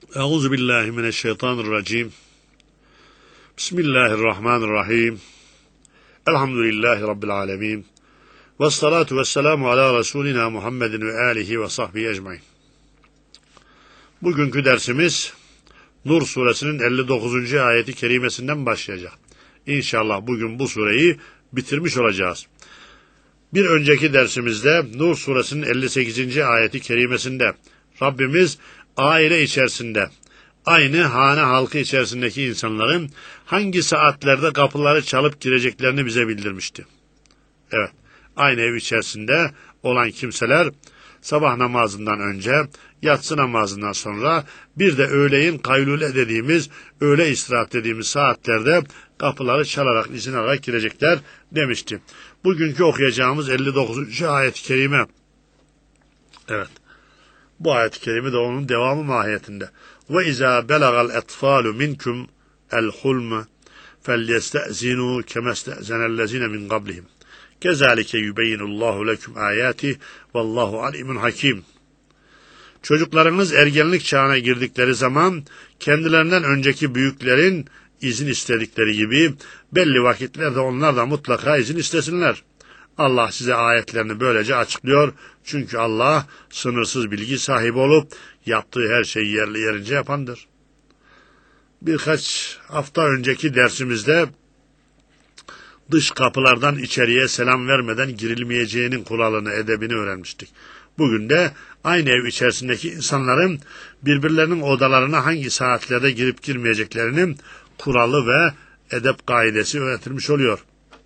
Euzu billahi mineşşeytanirracim. Bismillahirrahmanirrahim. Elhamdülillahi rabbil alamin. Ves salatu vesselamu ala Resulina Muhammedin ve alihi ve sahbihi ecmaîn. Bugünkü dersimiz Nur suresinin 59. ayeti kerimesinden başlayacak. İnşallah bugün bu sureyi bitirmiş olacağız. Bir önceki dersimizde Nur suresinin 58. ayeti kerimesinde Rabbimiz aile içerisinde, aynı hane halkı içerisindeki insanların hangi saatlerde kapıları çalıp gireceklerini bize bildirmişti. Evet, aynı ev içerisinde olan kimseler sabah namazından önce, yatsı namazından sonra, bir de öğleyin kaylule dediğimiz, öğle istirahat dediğimiz saatlerde kapıları çalarak, izin alarak girecekler demişti. Bugünkü okuyacağımız 59. ayet-i kerime. Evet. Bu ayet-i kerime de onun devamı mahiyetinde. Ve izâ belagal etfâlu minkum el-hulm felyestezinu kemestezenellezine min qablihim. Kezalike yubeyyinullahu leküm âyâtih vallahu alimun hakim. Çocuklarınız ergenlik çağına girdikleri zaman kendilerinden önceki büyüklerin izin istedikleri gibi belli vakitlerde onlar da mutlaka izin istesinler. Allah size ayetlerini böylece açıklıyor. Çünkü Allah sınırsız bilgi sahibi olup yaptığı her şeyi yerli yerince yapandır. Birkaç hafta önceki dersimizde dış kapılardan içeriye selam vermeden girilmeyeceğinin kuralını, edebini öğrenmiştik. Bugün de aynı ev içerisindeki insanların birbirlerinin odalarına hangi saatlerde girip girmeyeceklerinin kuralı ve edep kaidesi öğretilmiş oluyor.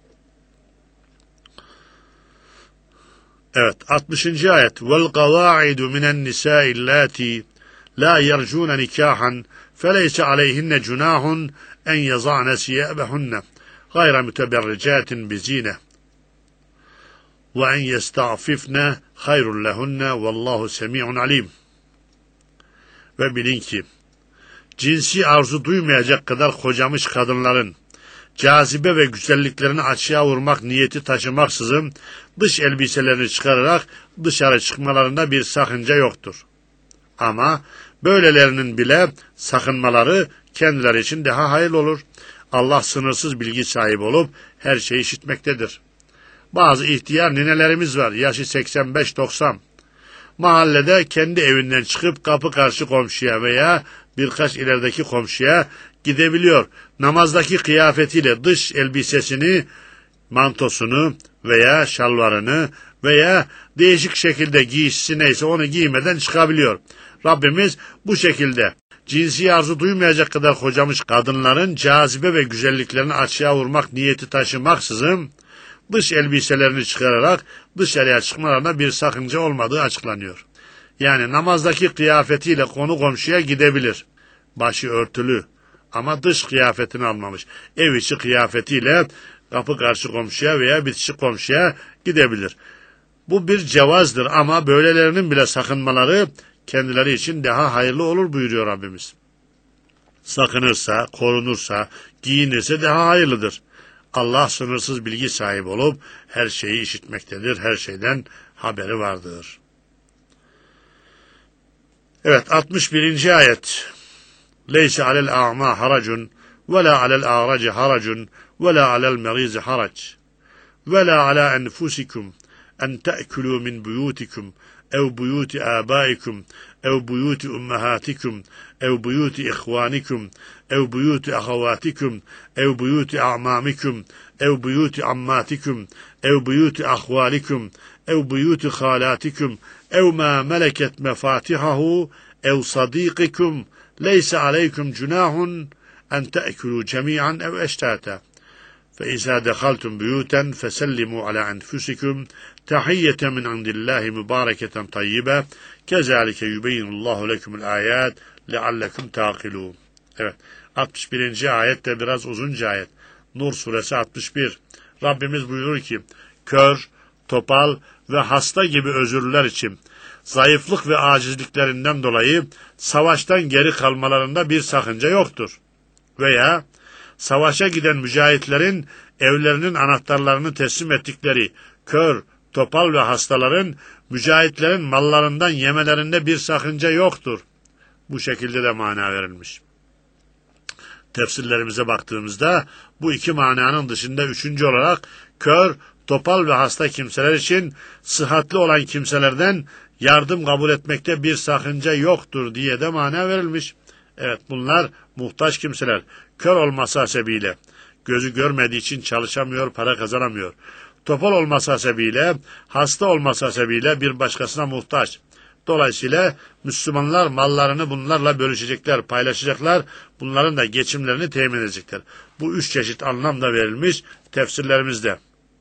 Evet, 60. ayet. Vel qavaidu minen nisa'illati la yercun nikahan feleyse aleyhinne cunahun en yaza'ne siyabehunne gayra müteberricatin bizine ve en yesta'fifne hayrun lehunne vallahu semi'un alim. Ve bilin ki cinsi arzu duymayacak kadar kocamış kadınların cazibe ve güzelliklerini açığa vurmak niyeti taşımaksızın dış elbiselerini çıkararak dışarı çıkmalarında bir sakınca yoktur. Ama böylelerinin bile sakınmaları kendileri için daha hayırlı olur. Allah sınırsız bilgi sahibi olup her şeyi işitmektedir. Bazı ihtiyar ninelerimiz var, yaşı 85-90. Mahallede kendi evinden çıkıp kapı karşı komşuya veya birkaç ilerideki komşuya gidebiliyor. Namazdaki kıyafetiyle dış elbisesini, mantosunu veya şalvarını veya değişik şekilde giysisi neyse onu giymeden çıkabiliyor. Rabbimiz bu şekilde cinsi arzu duymayacak kadar kocamış kadınların cazibe ve güzelliklerini açığa vurmak niyeti taşımaksızın dış elbiselerini çıkararak dışarıya çıkmalarına bir sakınca olmadığı açıklanıyor. Yani namazdaki kıyafetiyle konu komşuya gidebilir. Başı örtülü ama dış kıyafetini almamış. Ev içi kıyafetiyle kapı karşı komşuya veya bitişik komşuya gidebilir. Bu bir cevazdır ama böylelerinin bile sakınmaları kendileri için daha hayırlı olur buyuruyor Rabbimiz. Sakınırsa, korunursa, giyinirse daha hayırlıdır. Allah sınırsız bilgi sahibi olup her şeyi işitmektedir, her şeyden haberi vardır. Evet, 61. ayet. Leyse alel a'ma haracun ve la alel a'raci haracun ve la alel merizi harac ve la ala enfusikum en te'kulu min buyutikum ev buyuti abaikum ev buyuti ummahatikum ev buyuti ihvanikum ev buyuti ahavatikum ev buyuti a'mamikum ev buyuti ammatikum ev buyuti ahvalikum ev buyuti khalatikum ev ma meleket mefatihahu ev sadiqikum leyse aleykum cunahun en te'kulu cemi'an ev eştata فإذا دخلتم بيوتا فسلموا على أنفسكم تحية من عند الله مباركة طيبة كذلك يبين الله لكم الآيات لعلكم تعقلون. Evet, 61. ayet de biraz uzunca ayet. Nur suresi 61. Rabbimiz buyurur ki, kör, topal ve hasta gibi özürlüler için zayıflık ve acizliklerinden dolayı savaştan geri kalmalarında bir sakınca yoktur. Veya savaşa giden mücahitlerin evlerinin anahtarlarını teslim ettikleri kör, topal ve hastaların mücahitlerin mallarından yemelerinde bir sakınca yoktur. Bu şekilde de mana verilmiş. Tefsirlerimize baktığımızda bu iki mananın dışında üçüncü olarak kör, topal ve hasta kimseler için sıhhatli olan kimselerden yardım kabul etmekte bir sakınca yoktur diye de mana verilmiş. Evet, bunlar muhtaç kimseler. Kör olması hasebiyle gözü görmediği için çalışamıyor, para kazanamıyor. Topal olması hasebiyle, hasta olması hasebiyle bir başkasına muhtaç. Dolayısıyla Müslümanlar mallarını bunlarla bölüşecekler, paylaşacaklar, bunların da geçimlerini temin edecekler. Bu üç çeşit anlamda verilmiş tefsirlerimizde.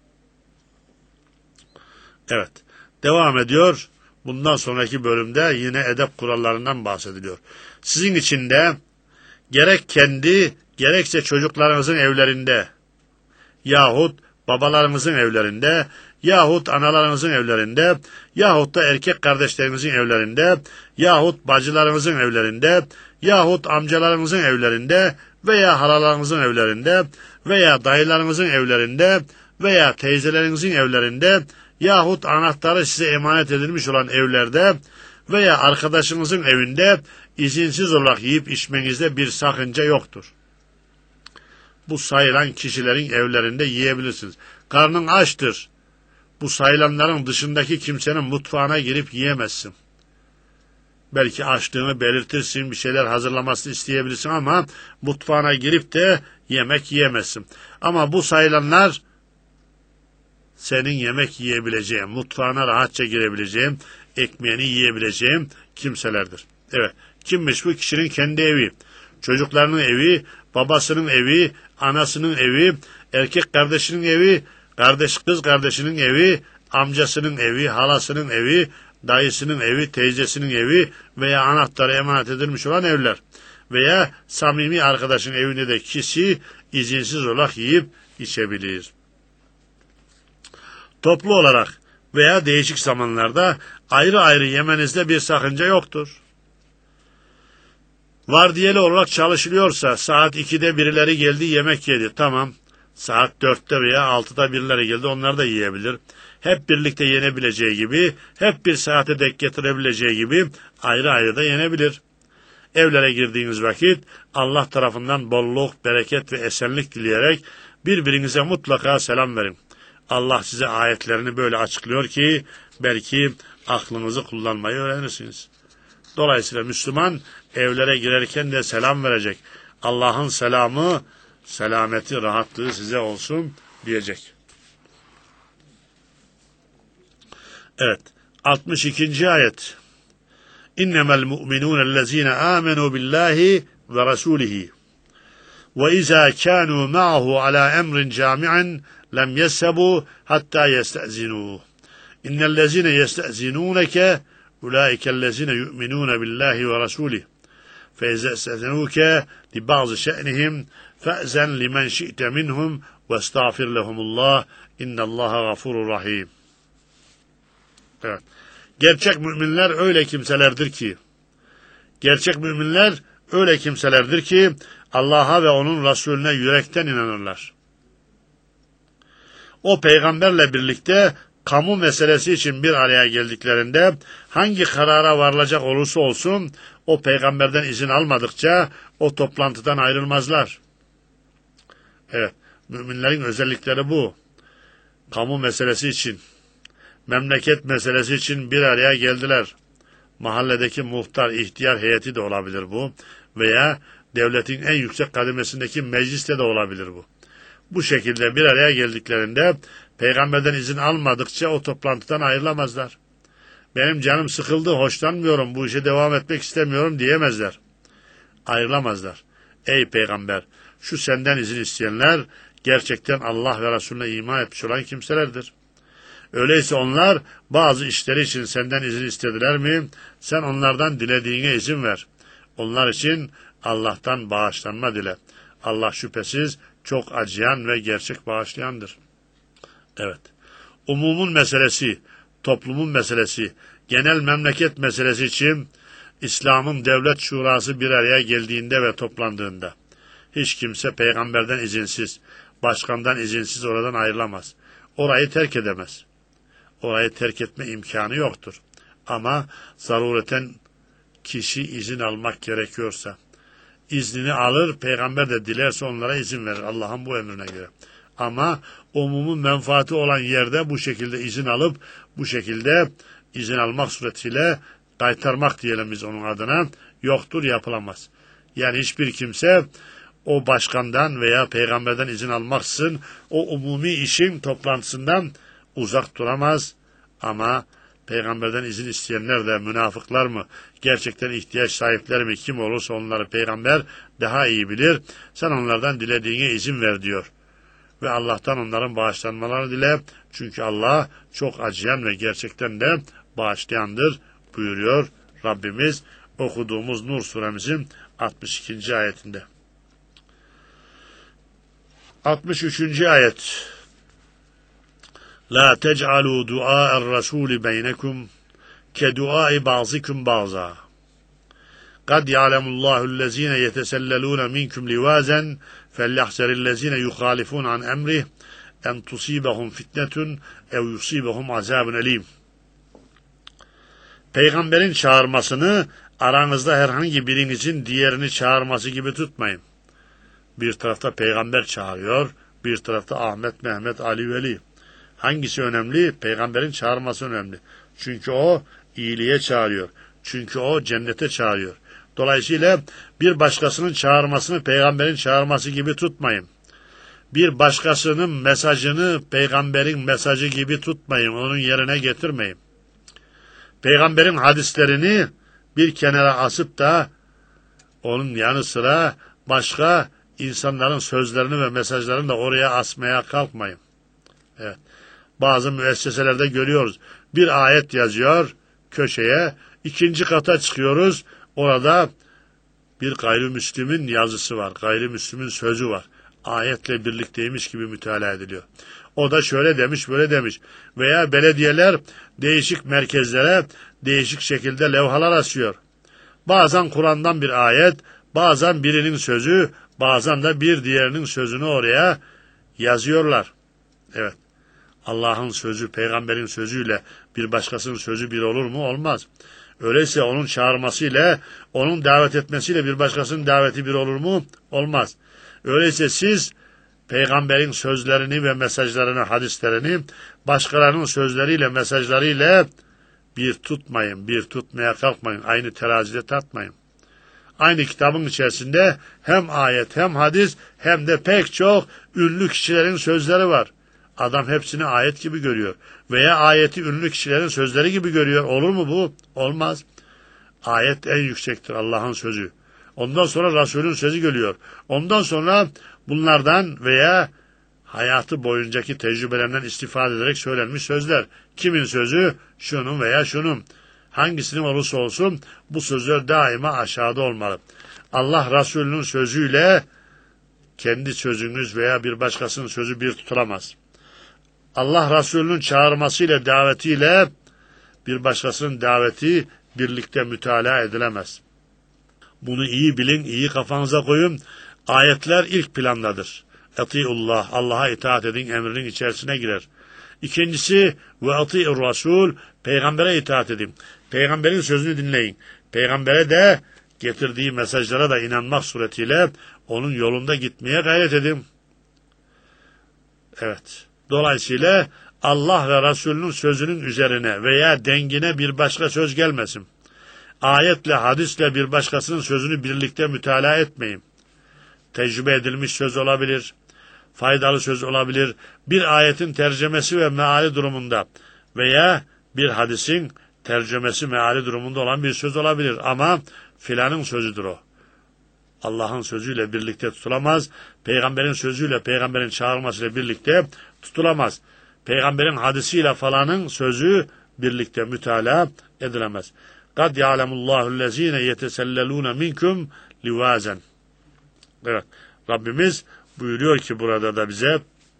Evet, devam ediyor. Bundan sonraki bölümde yine edep kurallarından bahsediliyor. Sizin için de gerek kendi, gerekse çocuklarınızın evlerinde yahut babalarınızın evlerinde yahut analarınızın evlerinde yahut da erkek kardeşlerinizin evlerinde yahut bacılarınızın evlerinde yahut amcalarınızın evlerinde veya halalarınızın evlerinde veya dayılarınızın evlerinde veya teyzelerinizin evlerinde yahut anahtarı size emanet edilmiş olan evlerde veya arkadaşınızın evinde izinsiz olarak yiyip içmenizde bir sakınca yoktur. Bu sayılan kişilerin evlerinde yiyebilirsiniz. Karnın açtır. Bu sayılanların dışındaki kimsenin mutfağına girip yiyemezsin. Belki açlığını belirtirsin, bir şeyler hazırlamasını isteyebilirsin ama mutfağına girip de yemek yiyemezsin. Ama bu sayılanlar senin yemek yiyebileceğin, mutfağına rahatça girebileceğin, ekmeğini yiyebileceğin kimselerdir. Evet, kimmiş bu? Kişinin kendi evi, çocuklarının evi, babasının evi, anasının evi, erkek kardeşinin evi, kız kardeşinin evi, amcasının evi, halasının evi, dayısının evi, teyzesinin evi veya anahtarı emanet edilmiş olan evler. Veya samimi arkadaşın evinde de kişi izinsiz olarak yiyip içebilir. Toplu olarak veya değişik zamanlarda ayrı ayrı yemenizde bir sakınca yoktur. Vardiyeli olarak çalışılıyorsa saat 2'de birileri geldi yemek yedi. Tamam. Saat 4'te veya 6'da birileri geldi, onlar da yiyebilir. Hep birlikte yenebileceği gibi, hep bir saate denk getirebileceği gibi ayrı ayrı da yenebilir. Evlere girdiğiniz vakit Allah tarafından bolluk, bereket ve esenlik dileyerek birbirinize mutlaka selam verin. Allah size ayetlerini böyle açıklıyor ki belki aklınızı kullanmayı öğrenirsiniz. Dolayısıyla Müslüman evlere girerken de selam verecek. Allah'ın selamı, selameti, rahatlığı size olsun diyecek. Evet, 62. ayet. İnnemel mu'minûnellezîne âmenû billâhi ve rasûlihi. Ve izâ kânû ma'ahu alâ emrin câmi'in lem yeshebû hattâ yeste'zinûh. İnnellezîne yeste'zinûneke ulaikellezîne yu'minûne billâhi ve rasûlihi. فَاِذَا اسْتَأْذَنُوكَ لِبَعْضِ شَأْنِهِمْ فَأْذَنْ لِمَنْ شِئْتَ مِنْهُمْ وَاسْتَغْفِرْ لَهُمُ اللّٰهِ اِنَّ اللّٰهَ غَفُورٌ رَحِيمٌ. Evet. Gerçek müminler öyle kimselerdir ki Allah'a ve onun Resulüne yürekten inanırlar. O peygamberle birlikte kamu meselesi için bir araya geldiklerinde hangi karara varılacak olursa olsun o peygamberden izin almadıkça o toplantıdan ayrılmazlar. Evet, müminlerin özellikleri bu. Kamu meselesi için, memleket meselesi için bir araya geldiler. Mahalledeki muhtar, ihtiyar heyeti de olabilir bu. Veya devletin en yüksek kademesindeki mecliste de olabilir bu. Bu şekilde bir araya geldiklerinde peygamberden izin almadıkça o toplantıdan ayrılamazlar. Benim canım sıkıldı, hoşlanmıyorum, bu işe devam etmek istemiyorum diyemezler. Ayrılamazlar. Ey peygamber, şu senden izin isteyenler gerçekten Allah ve Resulüne iman etmiş olan kimselerdir. Öyleyse onlar bazı işleri için senden izin istediler mi, sen onlardan dilediğine izin ver. Onlar için Allah'tan bağışlanma dile. Allah şüphesiz çok acıyan ve gerçek bağışlayandır. Evet. Umumun meselesi, toplumun meselesi, genel memleket meselesi için İslam'ın devlet şurası bir araya geldiğinde ve toplandığında hiç kimse peygamberden izinsiz, başkandan izinsiz oradan ayrılamaz. Orayı terk edemez. Orayı terk etme imkanı yoktur. Ama zarureten kişi izin almak gerekiyorsa. İznini alır, peygamber de dilerse onlara izin verir Allah'ın bu emrine göre. Ama umumun menfaati olan yerde bu şekilde izin alıp, bu şekilde izin almak suretiyle kaytarmak diyelim biz onun adına, yoktur, yapılamaz. Yani hiçbir kimse o başkandan veya peygamberden izin almaksızın o umumi işin toplantısından uzak duramaz. Ama peygamberden izin isteyenler de münafıklar mı, gerçekten ihtiyaç sahipleri mi, kim olursa onları peygamber daha iyi bilir. Sen onlardan dilediğine izin ver diyor. Ve Allah'tan onların bağışlanmalarını dile. Çünkü Allah çok acıyan ve gerçekten de bağışlayandır buyuruyor Rabbimiz okuduğumuz Nur suremizin 62. ayetinde. 63. ayet. La tec'alû duâ'er-rasûli beynekum keduâ'i ba'zikum ba'za. Kad ya'lemullâhu'llezîne yetesellelûne minkum livâzen felyahzarillezîne yukhâlifûne an emrih en tusîbehum fitnetun ev yusîbehum azâbun elîm. Peygamberin çağırmasını aranızda herhangi birinizin diğerini çağırması gibi tutmayın. Bir tarafta peygamber çağırıyor, bir tarafta Ahmet, Mehmet, Ali, Veli. Hangisi önemli? Peygamberin çağırması önemli. Çünkü o iyiliğe çağırıyor. Çünkü o cennete çağırıyor. Dolayısıyla bir başkasının çağırmasını peygamberin çağırması gibi tutmayın. Bir başkasının mesajını peygamberin mesajı gibi tutmayın. Onun yerine getirmeyin. Peygamberin hadislerini bir kenara asıp da onun yanı sıra başka insanların sözlerini ve mesajlarını da oraya asmaya kalkmayın. Evet. Bazı müesseselerde görüyoruz. Bir ayet yazıyor köşeye, ikinci kata çıkıyoruz. Orada bir gayrimüslimin yazısı var. Gayrimüslimin sözü var. Ayetle birlikteymiş gibi mütalaa ediliyor. O da şöyle demiş, böyle demiş. Veya belediyeler değişik merkezlere değişik şekilde levhalar asıyor. Bazen Kur'an'dan bir ayet, bazen birinin sözü, bazen de bir diğerinin sözünü oraya yazıyorlar. Evet. Allah'ın sözü, peygamberin sözüyle bir başkasının sözü bir olur mu? Olmaz. Öyleyse onun çağırmasıyla, onun davet etmesiyle bir başkasının daveti bir olur mu? Olmaz. Öyleyse siz peygamberin sözlerini ve mesajlarını, hadislerini başkalarının sözleriyle, mesajlarıyla bir tutmayın, bir tutmaya kalkmayın. Aynı terazide tartmayın. Aynı kitabın içerisinde hem ayet, hem hadis, hem de pek çok ünlü kişilerin sözleri var. Adam hepsini ayet gibi görüyor. Veya ayeti ünlü kişilerin sözleri gibi görüyor. Olur mu bu? Olmaz. Ayet en yüksektir, Allah'ın sözü. Ondan sonra Resul'ün sözü geliyor. Ondan sonra bunlardan veya hayatı boyuncaki tecrübelerinden istifade ederek söylenmiş sözler. Kimin sözü? Şunun veya şunun. Hangisinin olursa olsun bu sözler daima aşağıda olmalı. Allah Resulü'nün sözüyle kendi sözünüz veya bir başkasının sözü bir tutulamaz. Allah Resulü'nün çağırmasıyla, davetiyle bir başkasının daveti birlikte mütalaa edilemez. Bunu iyi bilin, iyi kafanıza koyun. Ayetler ilk plandadır. Etiullah, Allah'a itaat edin emrinin içerisine girer. İkincisi ve ati'ur Rasul, peygambere itaat edin. Peygamberin sözünü dinleyin. Peygambere de getirdiği mesajlara da inanmak suretiyle onun yolunda gitmeye gayret edin. Evet. Dolayısıyla Allah ve Resulünün sözünün üzerine veya dengine bir başka söz gelmesin. Ayetle, hadisle bir başkasının sözünü birlikte mütalaa etmeyin. Tecrübe edilmiş söz olabilir, faydalı söz olabilir, bir ayetin tercümesi ve meali durumunda veya bir hadisin tercümesi meali durumunda olan bir söz olabilir ama filanın sözüdür o. Allah'ın sözüyle birlikte tutulamaz, peygamberin sözüyle, peygamberin çağırmasıyla birlikte tutulamaz. Peygamberin hadisiyle falanın sözü birlikte mütalaa edilemez. Kad ya'lemullâhu'llezîne yetesellelûne minkum livâzen. Evet, Rabbimiz buyuruyor ki burada da bize,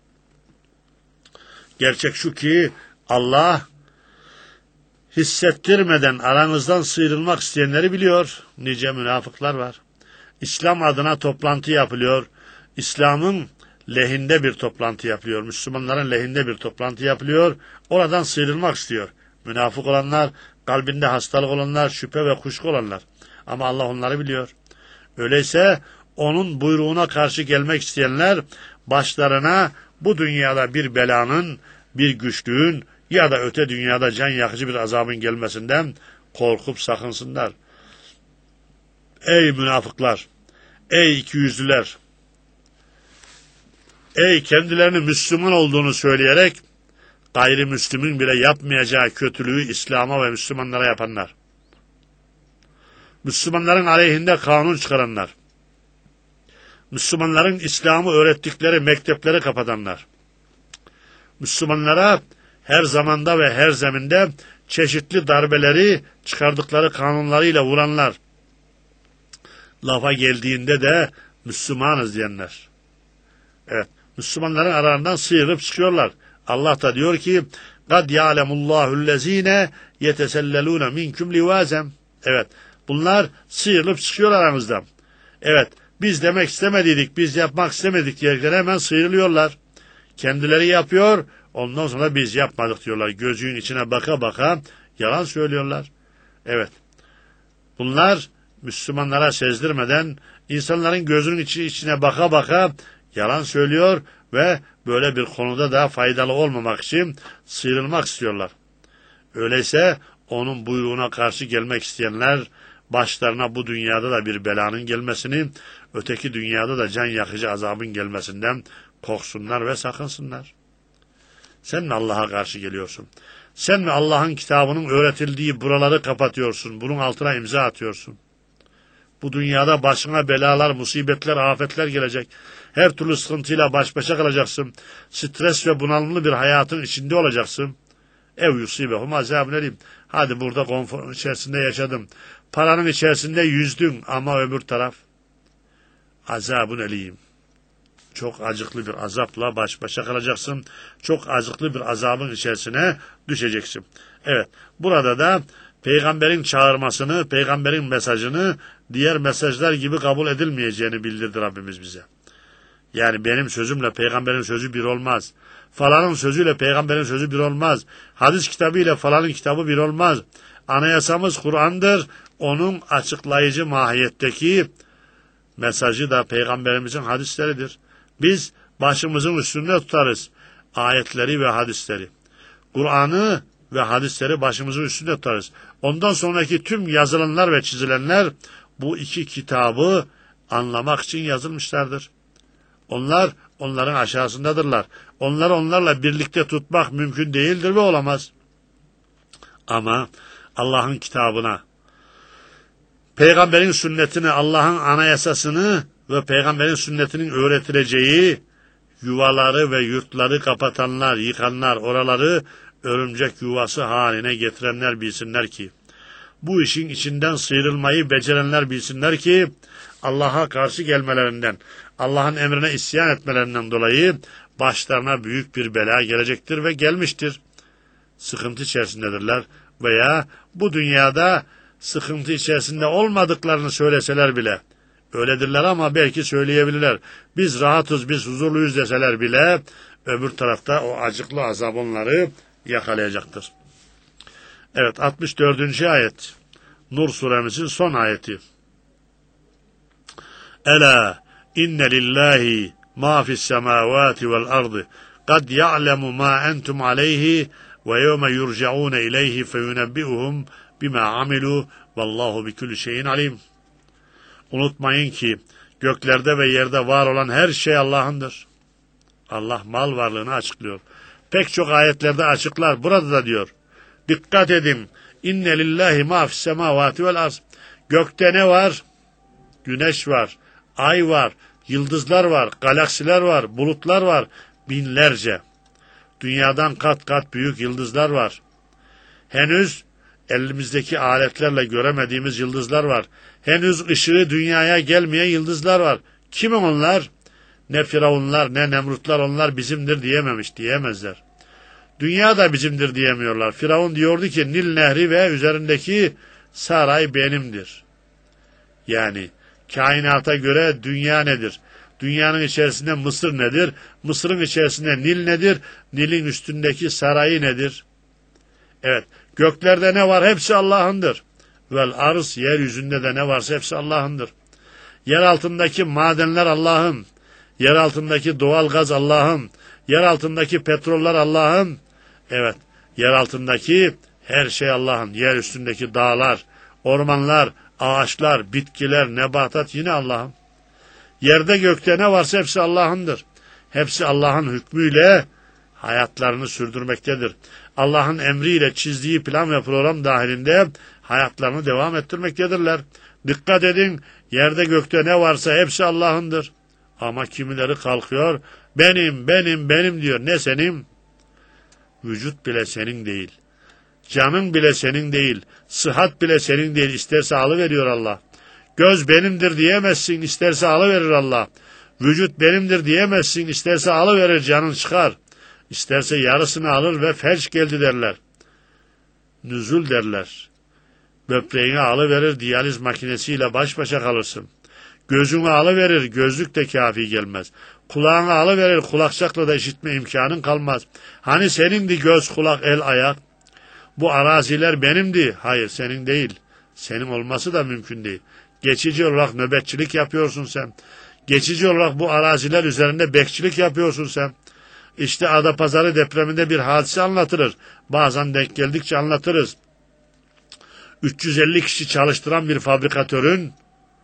gerçek şu ki Allah hissettirmeden aranızdan sıyrılmak isteyenleri biliyor. Nice münafıklar var. İslam adına toplantı yapılıyor. İslam'ın lehinde bir toplantı yapılıyor. Müslümanların lehinde bir toplantı yapılıyor. Oradan sıyrılmak istiyor. Münafık olanlar, kalbinde hastalık olanlar, şüphe ve kuşku olanlar. Ama Allah onları biliyor. Öyleyse onun buyruğuna karşı gelmek isteyenler başlarına bu dünyada bir belanın, bir güçlüğün ya da öte dünyada can yakıcı bir azabın gelmesinden korkup sakınsınlar. Ey münafıklar! Ey ikiyüzlüler! Ey kendilerini Müslüman olduğunu söyleyerek gayrimüslimin bile yapmayacağı kötülüğü İslam'a ve Müslümanlara yapanlar. Müslümanların aleyhinde kanun çıkaranlar. Müslümanların İslam'ı öğrettikleri mektepleri kapatanlar. Müslümanlara her zamanda ve her zeminde çeşitli darbeleri çıkardıkları kanunlarıyla vuranlar. Lafa geldiğinde de Müslümanız diyenler. Evet, Müslümanların aralarından sıyrılıp çıkıyorlar. Allah da diyor ki قَدْ يَعْلَمُ اللّٰهُ الَّذ۪ينَ يَتَسَلَّلُونَ مِنْكُمْ لِوَازًا. Evet, bunlar sıyrılıp çıkıyor aramızdan. Evet, biz demek istemediydik, biz yapmak istemedik diyerekten hemen sıyrılıyorlar. Kendileri yapıyor, ondan sonra biz yapmadık diyorlar. Gözünün içine baka baka yalan söylüyorlar. Evet, bunlar Müslümanlara sezdirmeden insanların gözünün içine baka baka yalan söylüyor ve böyle bir konuda da faydalı olmamak için sıyrılmak istiyorlar. Öyleyse onun buyruğuna karşı gelmek isteyenler başlarına bu dünyada da bir belanın gelmesini, öteki dünyada da can yakıcı azabın gelmesinden korksunlar ve sakınsınlar. Sen mi Allah'a karşı geliyorsun? Sen mi Allah'ın kitabının öğretildiği buraları kapatıyorsun, bunun altına imza atıyorsun? Bu dünyada başına belalar, musibetler, afetler gelecek. Her türlü sıkıntıyla baş başa kalacaksın. Stres ve bunalımlı bir hayatın içinde olacaksın. Ev yusibehum azabun elim. Hadi burada konforun içerisinde yaşadın. Paranın içerisinde yüzdün ama öbür taraf azabun elim. Çok acıklı bir azapla baş başa kalacaksın. Çok acıklı bir azabın içerisine düşeceksin. Evet, burada da peygamberin çağırmasını, peygamberin mesajını diğer mesajlar gibi kabul edilmeyeceğini bildirdi Rabbimiz bize. Yani benim sözümle peygamberin sözü bir olmaz. Falanın sözüyle peygamberin sözü bir olmaz. Hadis kitabı ile falanın kitabı bir olmaz. Anayasamız Kur'an'dır. Onun açıklayıcı mahiyetteki mesajı da peygamberimizin hadisleridir. Biz başımızın üstünde tutarız ayetleri ve hadisleri. Kur'an'ı ve hadisleri başımızın üstünde tutarız. Ondan sonraki tüm yazılanlar ve çizilenler bu iki kitabı anlamak için yazılmışlardır. Onlar onların aşağısındadırlar. Onları onlarla birlikte tutmak mümkün değildir ve olamaz. Ama Allah'ın kitabına, peygamberin sünnetine, Allah'ın anayasasını ve peygamberin sünnetinin öğretileceği yuvaları ve yurtları kapatanlar, yıkanlar, oraları örümcek yuvası haline getirenler bilsinler ki, bu işin içinden sıyrılmayı becerenler bilsinler ki, Allah'a karşı gelmelerinden, Allah'ın emrine isyan etmelerinden dolayı başlarına büyük bir bela gelecektir ve gelmiştir. Sıkıntı içerisindedirler veya bu dünyada sıkıntı içerisinde olmadıklarını söyleseler bile, öyledirler ama belki söyleyebilirler. Biz rahatız, biz huzurluyuz deseler bile, öbür tarafta o acıklı azap onları yakalayacaktır. Evet, 64. ayet. Nur suremizin son ayeti. Ela inne lillahi ma fis semavati vel ardı kad ya'lemu ma entum aleyhi ve yevme yurcaun ileyhi feyunebbi'uhum bima amilu vallahu bikulli şeyin alim. Unutmayın ki göklerde ve yerde var olan her şey Allah'ındır. Allah mal varlığını açıklıyor. Pek çok ayetlerde açıklar. Burada da diyor. Dikkat edin. İnne lillahi ma fis semavati vel arz. Gökte ne var? Güneş var, ay var, yıldızlar var, galaksiler var, bulutlar var. Binlerce. Dünyadan kat kat büyük yıldızlar var. Henüz elimizdeki aletlerle göremediğimiz yıldızlar var. Henüz ışığı dünyaya gelmeyen yıldızlar var. Kim onlar? Ne Firavunlar, ne Nemrutlar onlar bizimdir diyemezler. Dünya da bizimdir diyemiyorlar. Firavun diyordu ki Nil Nehri ve üzerindeki saray benimdir. Yani kainata göre dünya nedir? Dünyanın içerisinde Mısır nedir? Mısır'ın içerisinde Nil nedir? Nil'in üstündeki sarayı nedir? Evet, göklerde ne var? Hepsi Allah'ındır. vel arz, yeryüzünde de ne varsa hepsi Allah'ındır. Yer altındaki madenler Allah'ın, yer altındaki doğal gaz Allah'ın, yer altındaki petroller Allah'ın. Evet, yer altındaki her şey Allah'ın. Yer üstündeki dağlar, ormanlar, ağaçlar, bitkiler, nebatat yine Allah'ın. Yerde gökte ne varsa hepsi Allah'ındır. Hepsi Allah'ın hükmüyle hayatlarını sürdürmektedir. Allah'ın emriyle çizdiği plan ve program dahilinde hayatlarını devam ettirmektedirler. Dikkat edin, yerde gökte ne varsa hepsi Allah'ındır. Ama kimileri kalkıyor, benim diyor. Ne senin? Vücut bile senin değil. Canın bile senin değil. Sıhhat bile senin değil. İsterse alıveriyor Allah. Göz benimdir diyemezsin. İsterse alıverir Allah. Vücut benimdir diyemezsin. İsterse alıverir, canın çıkar. İsterse yarısını alır ve felç geldi derler. Nüzul derler. Böbreğini alıverir, diyaliz makinesiyle baş başa kalırsın. Gözünü alıverir, gözlük de kafi gelmez. Kulağını alıverir, kulakçakla da işitme imkanın kalmaz. Hani senindi göz, kulak, el, ayak? Bu araziler benimdi. Hayır, senin değil. Senin olması da mümkün değil. Geçici olarak nöbetçilik yapıyorsun sen. Geçici olarak bu araziler üzerinde bekçilik yapıyorsun sen. İşte Adapazarı depreminde bir hadise anlatılır. Bazen denk geldikçe anlatırız. 350 kişi çalıştıran bir fabrikatörün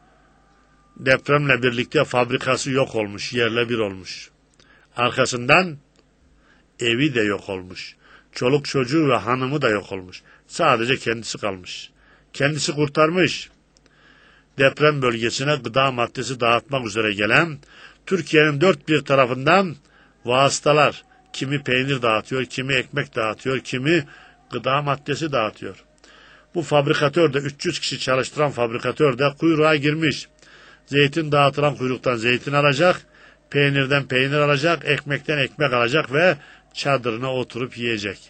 depremle birlikte fabrikası yok olmuş, yerle bir olmuş. Arkasından evi de yok olmuş. Çoluk çocuğu ve hanımı da yok olmuş. Sadece kendisi kalmış. Kendisi kurtarmış. Deprem bölgesine gıda maddesi dağıtmak üzere gelen Türkiye'nin dört bir tarafından vasıtalar, kimi peynir dağıtıyor, kimi ekmek dağıtıyor, kimi gıda maddesi dağıtıyor. Bu fabrikatör de 300 kişi çalıştıran fabrikatör de kuyruğa girmiş. Zeytin dağıtılan kuyruktan zeytin alacak, peynirden peynir alacak, ekmekten ekmek alacak ve çadırına oturup yiyecek.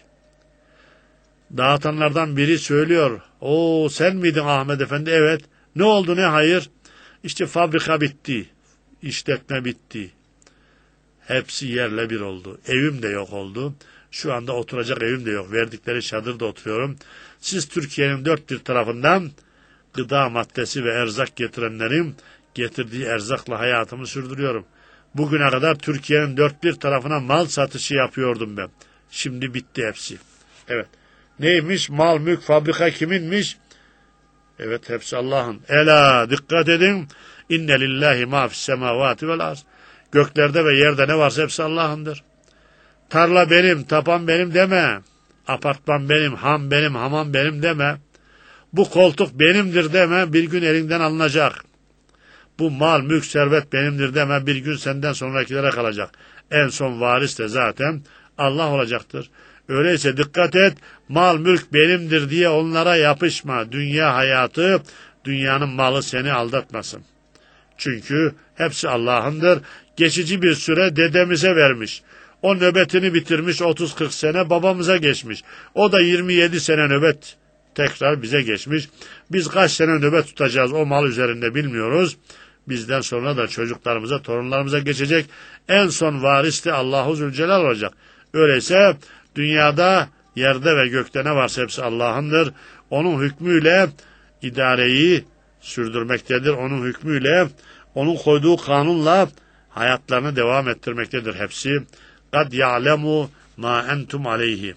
Dağıtanlardan biri söylüyor, "Oo, sen miydin Ahmet Efendi?" "Evet." "Ne oldu, ne hayır?" "İşte fabrika bitti, işletme bitti. Hepsi yerle bir oldu. Evim de yok oldu. Şu anda oturacak evim de yok. Verdikleri çadırda oturuyorum. Siz Türkiye'nin dört bir tarafından gıda maddesi ve erzak getirenlerin getirdiği erzakla hayatımı sürdürüyorum. Bugüne kadar Türkiye'nin dört bir tarafına mal satışı yapıyordum ben. Şimdi bitti hepsi." Evet. Neymiş? Mal, mülk, fabrika kiminmiş? Evet, hepsi Allah'ın. Ela, dikkat edin. İnne lillahi ma fis semavati vel arz. Göklerde ve yerde ne varsa hepsi Allah'ındır. Tarla benim, tapan benim deme. Apartman benim, ham benim, hamam benim deme. Bu koltuk benimdir deme, bir gün elinden alınacak. Bu mal, mülk, servet benimdir deme, bir gün senden sonrakilere kalacak. En son varis de zaten Allah olacaktır. Öyleyse dikkat et, mal, mülk benimdir diye onlara yapışma. Dünya hayatı, dünyanın malı seni aldatmasın. Çünkü hepsi Allah'ındır. Geçici bir süre dedemize vermiş. O nöbetini bitirmiş, 30-40 sene babamıza geçmiş. O da 27 sene nöbet tekrar bize geçmiş. Biz kaç sene nöbet tutacağız o mal üzerinde bilmiyoruz. Bizden sonra da çocuklarımıza, torunlarımıza geçecek. En son varis de Allahu Zülcelal olacak. Öyleyse dünyada, yerde ve gökte ne varsa hepsi Allah'ındır. Onun hükmüyle idareyi sürdürmektedir. Onun hükmüyle, onun koyduğu kanunla hayatlarını devam ettirmektedir hepsi. قَدْ يَعْلَمُ مَا أَنْتُمْ عَلَيْهِ.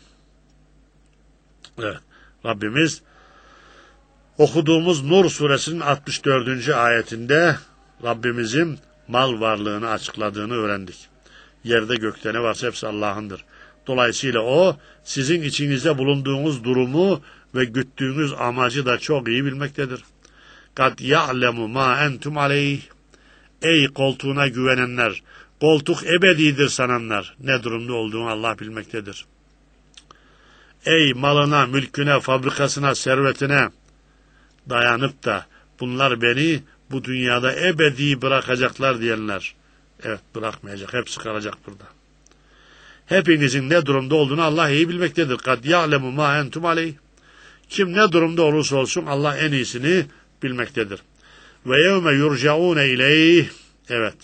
Evet, Rabbimiz okuduğumuz Nur suresinin 64. ayetinde Rabbimizin mal varlığını açıkladığını öğrendik. Yerde gökte ne varsa hepsi Allah'ındır. Dolayısıyla o sizin içinizde bulunduğunuz durumu ve güttüğünüz amacı da çok iyi bilmektedir. قَدْ يَعْلَمُ مَا أَنْتُمْ عَلَيْهِ. Ey koltuğuna güvenenler, koltuk ebedidir sananlar, ne durumda olduğunu Allah bilmektedir. Ey malına, mülküne, fabrikasına, servetine dayanıp da bunlar beni bu dünyada ebedi bırakacaklar diyenler, evet, bırakmayacak, hepsi kalacak burada. Hepinizin ne durumda olduğunu Allah iyi bilmektedir. قَدْ يَعْلَمُ مَا أَنْتُمْ عَلَيْهِ. Kim ne durumda olursa olsun Allah en iyisini bilmektedir. Ve yevme yurcaune ileyh. Evet.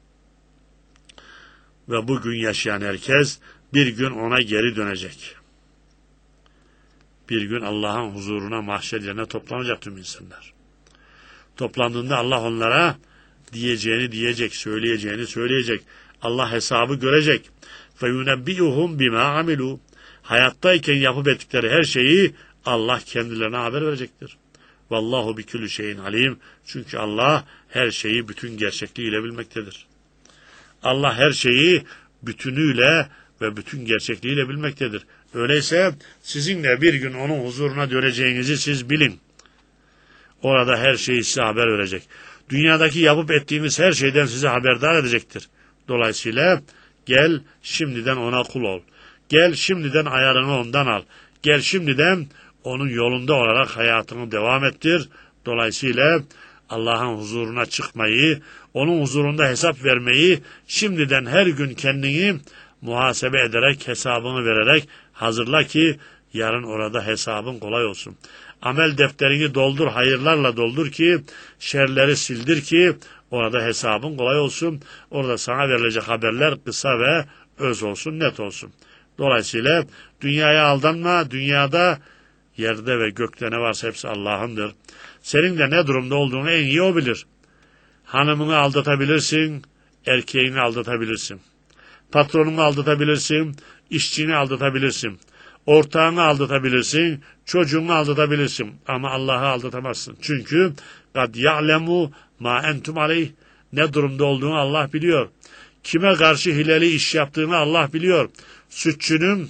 Ve bugün yaşayan herkes bir gün ona geri dönecek. Bir gün Allah'ın huzuruna, mahşer yerine toplanacak tüm insanlar. Toplandığında Allah onlara diyeceğini diyecek, söyleyeceğini söyleyecek. Allah hesabı görecek. فَيُنَبِّئُهُمْ بِمَا عَمِلُوا Hayattayken yapıp ettikleri her şeyi Allah kendilerine haber verecektir. Vallahu bi kulli şeyin alim. Çünkü Allah her şeyi bütün gerçekliğiyle bilmektedir. Allah her şeyi bütünüyle ve bütün gerçekliğiyle bilmektedir. Öyleyse sizin de bir gün onun huzuruna döneceğinizi siz bilin. Orada her şeyi size haber verecek. Dünyadaki yapıp ettiğiniz her şeyden size haberdar edecektir. Dolayısıyla gel şimdiden ona kul ol. Gel şimdiden ayarını ondan al. Gel şimdiden onun yolunda olarak hayatını devam ettir. Dolayısıyla Allah'ın huzuruna çıkmayı, onun huzurunda hesap vermeyi şimdiden her gün kendini muhasebe ederek, hesabını vererek hazırla ki yarın orada hesabın kolay olsun. Amel defterini doldur, hayırlarla doldur ki şerleri sildir ki orada hesabın kolay olsun. Orada sana verilecek haberler kısa ve öz olsun, net olsun. Dolayısıyla dünyaya aldanma, dünyada yerde ve gökte ne varsa hepsi Allah'ındır. Senin de ne durumda olduğunu en iyi o bilir. Hanımını aldatabilirsin, erkeğini aldatabilirsin. Patronunu aldatabilirsin, işçini aldatabilirsin. Ortağını aldatabilirsin, çocuğunu aldatabilirsin. Ama Allah'ı aldatamazsın. Çünkü قَدْ يَعْلَمُ مَا اَنْتُمْ عَلَيْهِ Ne durumda olduğunu Allah biliyor. Kime karşı hileli iş yaptığını Allah biliyor. Sütçünün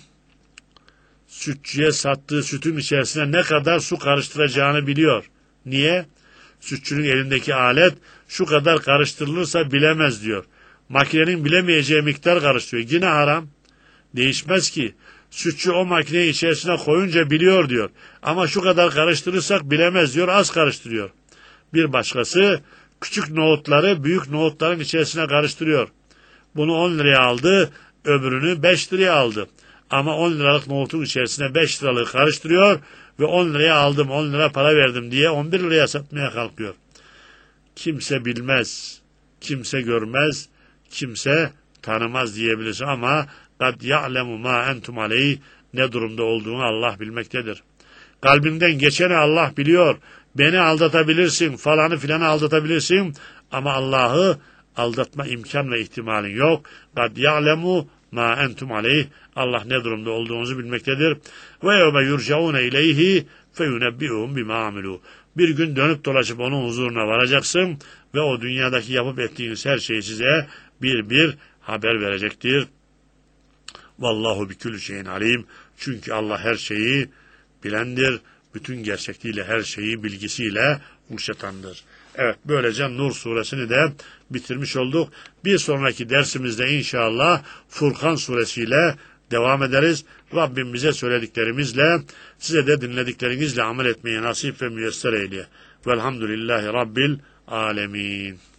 sütçüye sattığı sütün içerisine ne kadar su karıştıracağını biliyor. Niye? Sütçünün elindeki alet şu kadar karıştırılırsa bilemez diyor. Makinenin bilemeyeceği miktar karıştırıyor. Yine haram. Değişmez ki. Sütçü o makineyi içerisine koyunca biliyor diyor. Ama şu kadar karıştırırsak bilemez diyor. Az karıştırıyor. Bir başkası küçük nohutları büyük nohutların içerisine karıştırıyor. Bunu 10 liraya aldı, öbürünü 5 liraya aldı. Ama 10 liralık nohutun içerisine 5 liralık karıştırıyor ve 10 liraya aldım, 10 lira para verdim diye 11 liraya satmaya kalkıyor. Kimse bilmez, kimse görmez, kimse tanımaz diyebilirsin ama قَدْ يَعْلَمُ مَا اَنْتُمْ عَلَيْهِ Ne durumda olduğunu Allah bilmektedir. Kalbinden geçeni Allah biliyor. Beni aldatabilirsin, falanı filanı aldatabilirsin ama Allah'ı aldatma imkan ve ihtimalin yok. قَدْ يَعْلَمُ مَا اَنْتُمْ عَلَيْهِ Allah ne durumda olduğunuzu bilmektedir. وَيَوْمَ يُرْجَعُونَ اِلَيْهِ فَيُنَبِّئُهُمْ بِمَا عَمِلُوا Bir gün dönüp dolaşıp onun huzuruna varacaksın ve o dünyadaki yapıp ettiğiniz her şeyi size bir bir haber verecektir. Vallahu bi kulli şeyin alim. Çünkü Allah her şeyi bilendir. Bütün gerçekliğiyle her şeyi bilgisiyle kuşatandır. Evet, böylece Nur suresini de bitirmiş olduk. Bir sonraki dersimizde inşallah Furkan suresiyle devam ederiz. Rabbim bize söylediklerimizle, size de dinlediklerinizle amel etmeyi nasip ve müyesser eyle. Velhamdülillahi Rabbil alemin.